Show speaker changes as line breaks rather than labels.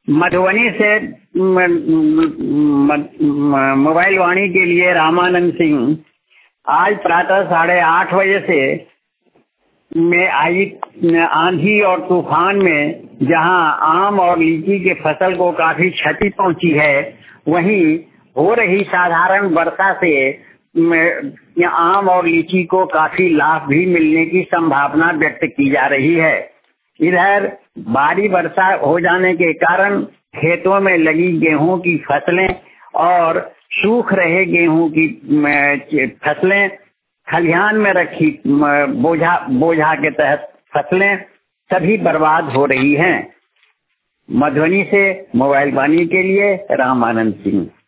मधुबनी से मोबाइल वाणी के लिए रामानंद सिंह। आज प्रातः 8:30 बजे से में आई आंधी और तूफान में जहां आम और लीची के फसल को काफी क्षति पहुंची है, वहीं हो रही साधारण वर्षा से आम और लीची को काफी लाभ भी मिलने की संभावना व्यक्त की जा रही है। इधर भारी वर्षा हो जाने के कारण खेतों में लगी गेहूं की फसलें और सूख रहे गेहूं की फसलें, खलिहान में रखी बोझा के तहत फसलें सभी बर्बाद हो रही हैं। मधुबनी से मोबाइल वाणी के लिए रामानंद सिंह।